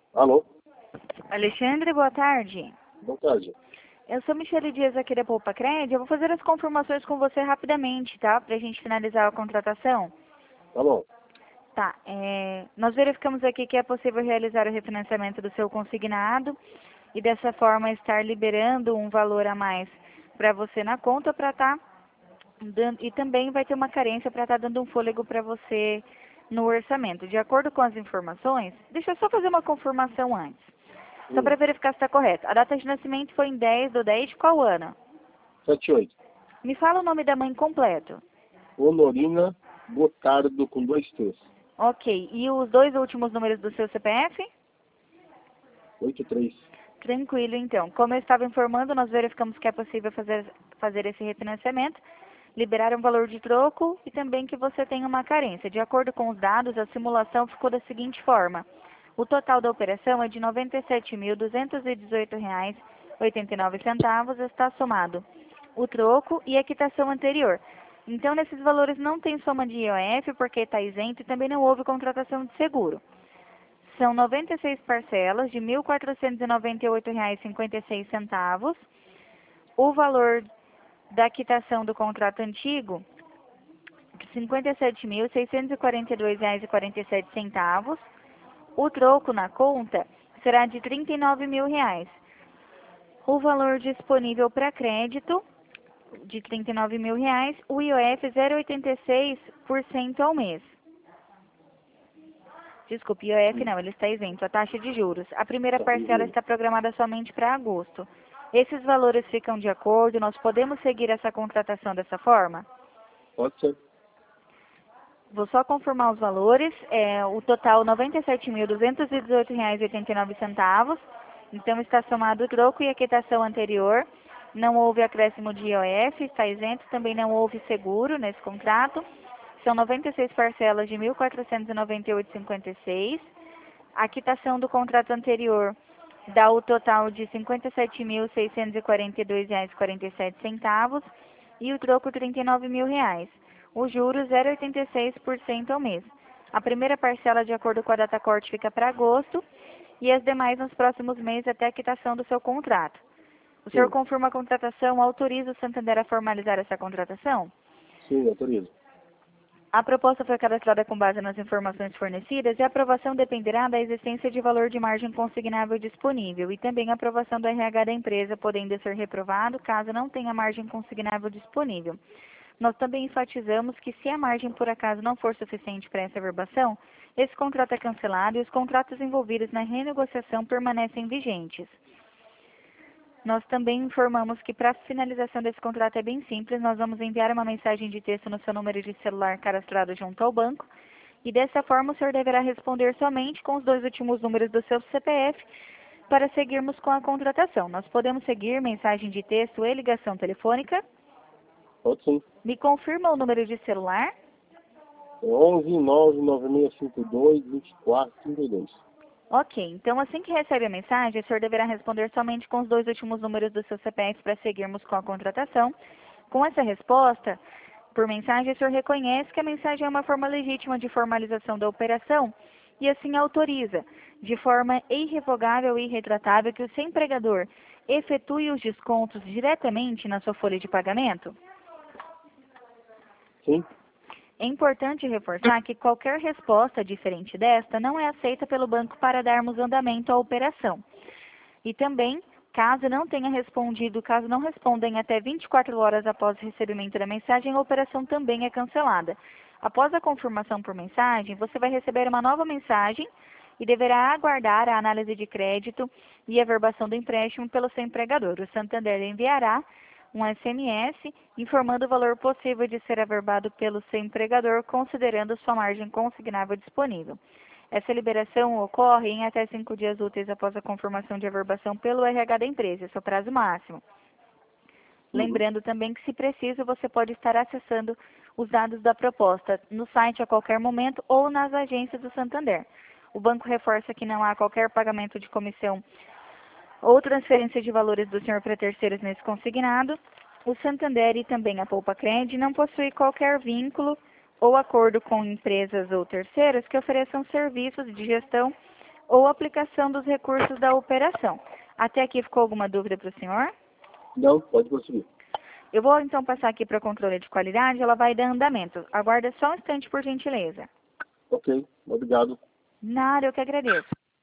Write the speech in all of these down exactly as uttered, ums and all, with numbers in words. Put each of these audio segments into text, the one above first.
Alô? Alexandre, boa tarde. Boa tarde. Eu sou Michele Dias aqui da Poupa Cred. Eu vou fazer as confirmações com você rapidamente, tá? Pra gente finalizar a contratação. Tá bom. Tá, é, nós verificamos aqui que é possível realizar o refinanciamento do seu consignado e dessa forma estar liberando um valor a mais para você na conta para estar dando, e também vai ter uma carência para estar dando um fôlego para você no orçamento. De acordo com as informações, deixa eu só fazer uma confirmação antes. Só Hum. para verificar se está correto. A data de nascimento foi em dez do dez de qual ano? sete oito. Me fala o nome da mãe completo. Honorina Gotardo com dois T's. Ok. E os dois últimos números do seu C P F? oito três. Tranquilo, então. Como eu estava informando, nós verificamos que é possível fazer, fazer esse refinanciamento, liberar um valor de troco e também que você tem uma carência. De acordo com os dados, a simulação ficou da seguinte forma. O total da operação é de noventa e sete mil, duzentos e dezoito reais e oitenta e nove centavos, está somado o troco e a quitação anterior. Então, nesses valores não tem soma de I O F, porque está isento, e também não houve contratação de seguro. São noventa e seis parcelas de mil quatrocentos e noventa e oito reais e cinquenta e seis centavos. O valor da quitação do contrato antigo, cinquenta e sete mil, seiscentos e quarenta e dois reais e quarenta e sete centavos. O troco na conta será de trinta e nove mil reais. O valor disponível para crédito de trinta e nove mil reais, o I O F zero vírgula oitenta e seis por cento ao mês. Desculpe, I O F Hum. não, ele está isento, a taxa de juros. A primeira Tá parcela tranquilo. está programada somente para agosto. Esses valores ficam de acordo, nós podemos seguir essa contratação dessa forma? Pode ser. Vou só confirmar os valores. É, o total noventa e sete mil, duzentos e dezoito reais e oitenta e nove centavos. Então está somado o troco e a quitação anterior. Não houve acréscimo de I O F, está isento, também não houve seguro nesse contrato. São noventa e seis parcelas de mil quatrocentos e noventa e oito reais e cinquenta e seis centavos. A quitação do contrato anterior dá o total de cinquenta e sete mil, seiscentos e quarenta e dois reais e quarenta e sete centavos e o troco trinta e nove mil reais. Os juros zero vírgula oitenta e seis por cento ao mês. A primeira parcela, de acordo com a data corte, fica para agosto e as demais nos próximos meses até a quitação do seu contrato. O senhor Sim. confirma a contratação, autoriza o Santander a formalizar essa contratação? Sim, autorizo. A proposta foi cadastrada com base nas informações fornecidas e a aprovação dependerá da existência de valor de margem consignável disponível e também a aprovação do R H da empresa, podendo ser reprovado caso não tenha margem consignável disponível. Nós também enfatizamos que se a margem por acaso não for suficiente para essa averbação, esse contrato é cancelado e os contratos envolvidos na renegociação permanecem vigentes. Nós também informamos que para a finalização desse contrato é bem simples, nós vamos enviar uma mensagem de texto no seu número de celular cadastrado junto ao banco e dessa forma o senhor deverá responder somente com os dois últimos números do seu C P F para seguirmos com a contratação. Nós podemos seguir mensagem de texto e ligação telefônica. Pode sim. Me confirma o número de celular? É onze nove nove seis cinco dois vinte e quatro trinta e dois. Ok, então assim que recebe a mensagem, o senhor deverá responder somente com os dois últimos números do seu C P F para seguirmos com a contratação. Com essa resposta, por mensagem, o senhor reconhece que a mensagem é uma forma legítima de formalização da operação e assim autoriza, de forma irrevogável e irretratável, que o seu empregador efetue os descontos diretamente na sua folha de pagamento? Sim. É importante reforçar que qualquer resposta diferente desta não é aceita pelo banco para darmos andamento à operação. E também, caso não tenha respondido, caso não responda em até vinte e quatro horas após o recebimento da mensagem, a operação também é cancelada. Após a confirmação por mensagem, você vai receber uma nova mensagem e deverá aguardar a análise de crédito e a averbação do empréstimo pelo seu empregador. O Santander enviará um S M S informando o valor possível de ser averbado pelo seu empregador, considerando sua margem consignável disponível. Essa liberação ocorre em até cinco dias úteis após a confirmação de averbação pelo R H da empresa, esse é o prazo máximo. Uhum. Lembrando também que, se preciso, você pode estar acessando os dados da proposta no site a qualquer momento ou nas agências do Santander. O banco reforça que não há qualquer pagamento de comissão ou transferência de valores do senhor para terceiros nesse consignado. O Santander e também a Poupa Cred não possui qualquer vínculo ou acordo com empresas ou terceiros que ofereçam serviços de gestão ou aplicação dos recursos da operação. Até aqui ficou alguma dúvida para o senhor? Não, pode prosseguir. Eu vou então passar aqui para o controle de qualidade, ela vai dar andamento. Aguarda só um instante, por gentileza. Ok, obrigado. Nada, eu que agradeço.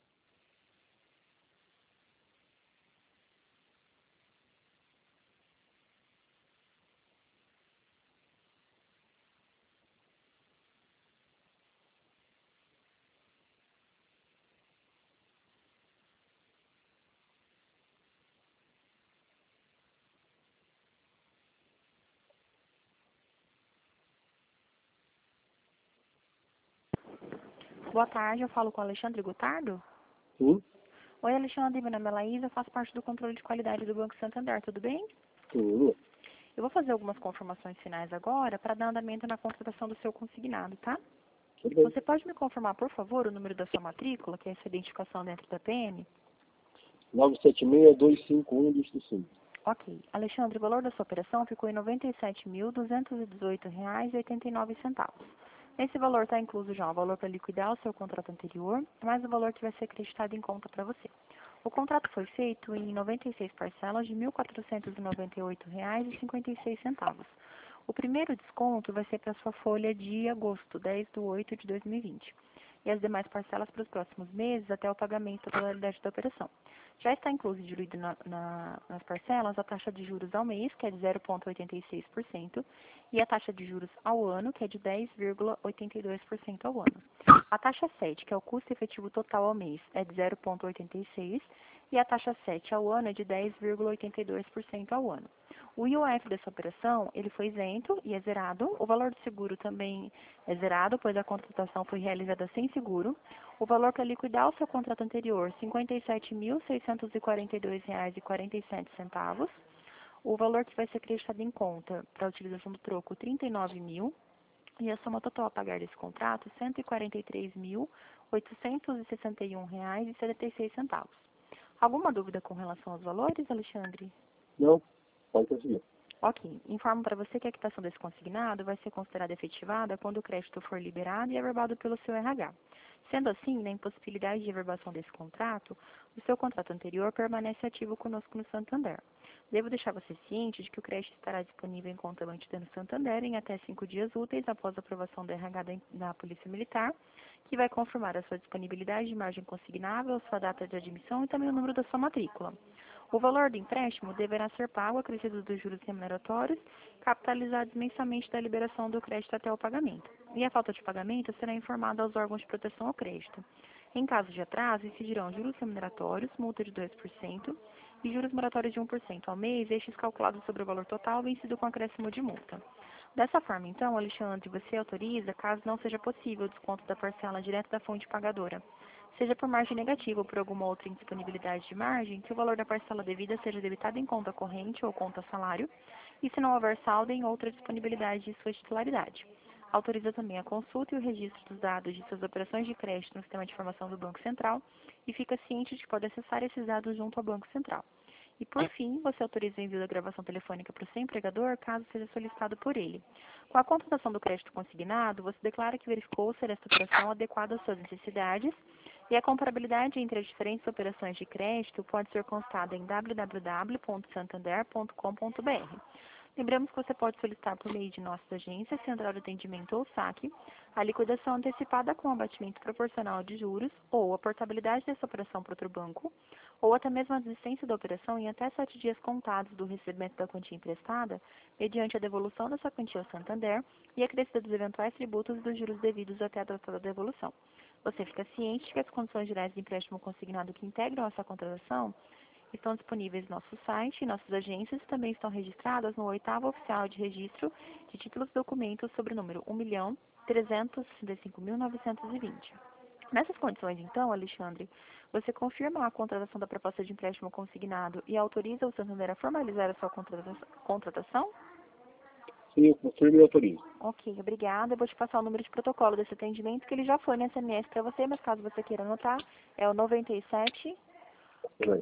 Boa tarde, eu falo com o Alexandre Gutardo. Sim, Oi, Alexandre, meu nome é Laís, eu faço parte do controle de qualidade do Banco Santander, tudo bem? sim, Eu vou fazer algumas confirmações finais agora para dar andamento na contratação do seu consignado, tá? tudo bem. Você pode me confirmar, por favor, o número da sua matrícula, que é essa identificação dentro da P M? nove sete seis, dois cinco um, dígito cinco. Ok. Alexandre, o valor da sua operação ficou em noventa e sete mil, duzentos e dezoito reais e oitenta e nove centavos. Nesse valor está incluso já o valor para liquidar o seu contrato anterior, mais o valor que vai ser acreditado em conta para você. O contrato foi feito em noventa e seis parcelas de mil quatrocentos e noventa e oito reais e cinquenta e seis centavos. O primeiro desconto vai ser para a sua folha de agosto, dez de oito de dois mil e vinte. E as demais parcelas para os próximos meses até o pagamento da totalidade da operação. Já está incluso e diluído na, na, nas parcelas a taxa de juros ao mês, que é de zero vírgula oitenta e seis por cento, e a taxa de juros ao ano, que é de dez vírgula oitenta e dois por cento ao ano. A taxa sete, que é o custo efetivo total ao mês, é de zero vírgula oitenta e seis por cento, e a taxa sete ao ano é de dez vírgula oitenta e dois por cento ao ano. O I O F dessa operação, ele foi isento e é zerado. O valor do seguro também é zerado, pois a contratação foi realizada sem seguro. O valor para liquidar o seu contrato anterior, cinquenta e sete mil, seiscentos e quarenta e dois reais e quarenta e sete centavos. O valor que vai ser acreditado em conta para a utilização do troco, trinta e nove mil. E a soma total a pagar desse contrato, cento e quarenta e três mil, oitocentos e sessenta e um reais e setenta e seis centavos. Alguma dúvida com relação aos valores, Alexandre? Não, pode prosseguir. Ok. Informo para você que a quitação desse consignado vai ser considerada efetivada quando o crédito for liberado e averbado pelo seu R H. Sendo assim, na impossibilidade de averbação desse contrato, o seu contrato anterior permanece ativo conosco no Santander. Devo deixar você ciente de que o crédito estará disponível em conta mantida no Santander em até cinco dias úteis após a aprovação do R H da, da Polícia Militar, que vai confirmar a sua disponibilidade de margem consignável, sua data de admissão e também o número da sua matrícula. O valor do empréstimo deverá ser pago acrescido dos juros remuneratórios, capitalizados mensalmente da liberação do crédito até o pagamento. E a falta de pagamento será informada aos órgãos de proteção ao crédito. Em caso de atraso, incidirão juros remuneratórios, multa de dois por cento e juros moratórios de um por cento ao mês, estes calculados sobre o valor total vencido com acréscimo de multa. Dessa forma, então, Alexandre, você autoriza, caso não seja possível o desconto da parcela direto da fonte pagadora, seja por margem negativa ou por alguma outra indisponibilidade de margem, que o valor da parcela devida seja debitado em conta corrente ou conta salário, e se não houver saldo em outra disponibilidade de sua titularidade. Autoriza também a consulta e o registro dos dados de suas operações de crédito no sistema de informação do Banco Central e fica ciente de que pode acessar esses dados junto ao Banco Central. E, por fim, você autoriza o envio da gravação telefônica para o seu empregador, caso seja solicitado por ele. Com a contratação do crédito consignado, você declara que verificou ser esta operação adequada às suas necessidades e a comparabilidade entre as diferentes operações de crédito pode ser constada em w w w ponto santander ponto com ponto b r. Lembramos que você pode solicitar por meio de nossas agências, central de atendimento ou saque, a liquidação antecipada com abatimento proporcional de juros ou a portabilidade dessa operação para outro banco, ou até mesmo a desistência da operação em até sete dias contados do recebimento da quantia emprestada, mediante a devolução dessa quantia ao Santander e a crescida dos eventuais tributos e dos juros devidos até a data da devolução. Você fica ciente de que as condições gerais de empréstimo consignado que integram essa contratação estão disponíveis no nosso site e nossas agências também estão registradas no oitavo oficial de registro de títulos e documentos sobre o número um milhão trezentos e sessenta e cinco mil novecentos e vinte. Nessas condições, então, Alexandre, você confirma a contratação da proposta de empréstimo consignado e autoriza o Santander a formalizar a sua contratação? Sim, eu confirmo e autorizo. Ok, obrigada. Eu vou te passar o número de protocolo desse atendimento, que ele já foi no S M S para você, mas caso você queira anotar, é o noventa e sete... Peraí.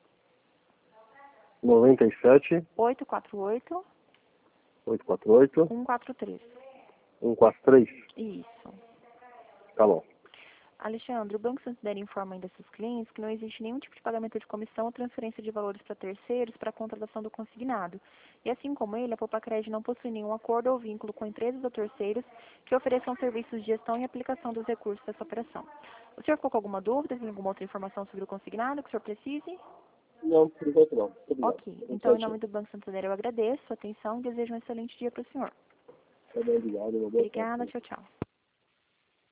noventa e sete, oito quatro oito, oito quatro oito, um quatro três. um quatro três. Isso. Tá bom. Alexandre, o Banco Santander informa ainda seus clientes que não existe nenhum tipo de pagamento de comissão ou transferência de valores para terceiros para a contratação do consignado. E assim como ele, a Popacred não possui nenhum acordo ou vínculo com empresas ou terceiros que ofereçam serviços de gestão e aplicação dos recursos dessa operação. O senhor ficou com alguma dúvida? Tem alguma outra informação sobre o consignado que o senhor precise? Não, por enquanto não. Muito obrigado. Ok. Então, em nome do Banco Santander, eu agradeço a atenção e desejo um excelente dia para o senhor. Tá bem, obrigado. Uma boa tarde. Obrigada. Tchau, tchau.